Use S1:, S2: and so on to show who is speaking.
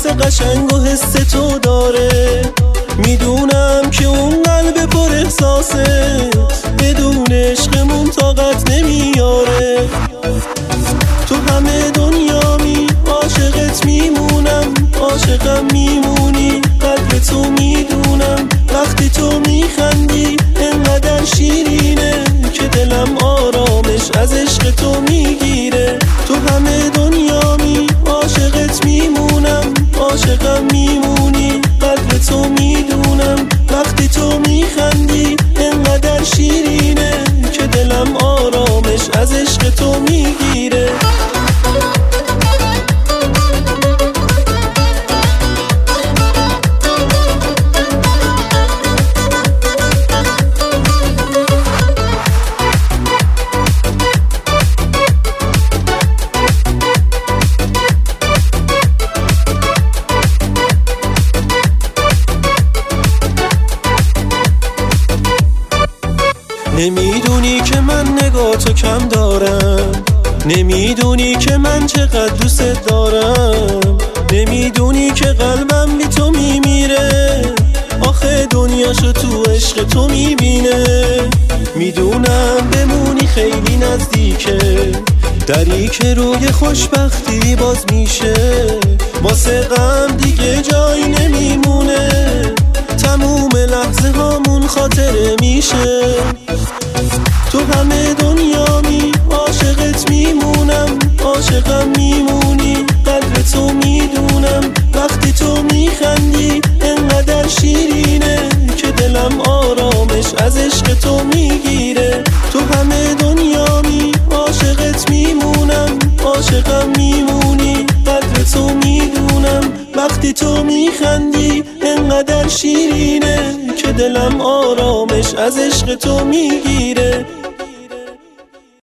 S1: قشنگ و حس تو داره. میدونم که اون قلب پر احساسه بدون عشقمون طاقت نمیاره. تو همه دنیامی عاشقت میمونم، عاشقم میمونی، قدر تو میدونم. وقتی تو میخندی انقدر شیرینه که دلم آرامش از عشق تو میگیره. تو همه دنیامی عاشقت میمونم، عاشقم میمونی، قدر تو میدونم. وقتی تو میخندی انقدر شیرینه که دلم آرامش از عشق تو میگیره. نمیدونی که من نگاهتو کم دارم، نمیدونی که من چقدر دوست دارم، نمیدونی که قلبم بی تو میمیره. آخه دنیاشو تو عشق تو میبینه. میدونم بمونی خیلی نزدیکه، دری که روی خوشبختی باز میشه. واسه غم دیگه جایی نمیمونه، تموم لحظه هامون خاطره میشه. تو همه دنیامی عاشقت میمونم، عاشقم میمونی، قدر تو میدونم. وقتی تو میخندی انقدر شیرینه که دلم آرامش از عشق تو میگیره. تو همه دنیامی عاشقت میمونم، عاشقم میمونی، قدر تو میدونم. وقتی تو میخندی انقدر شیرینه که دلم آرامش از عشق تو میگیره.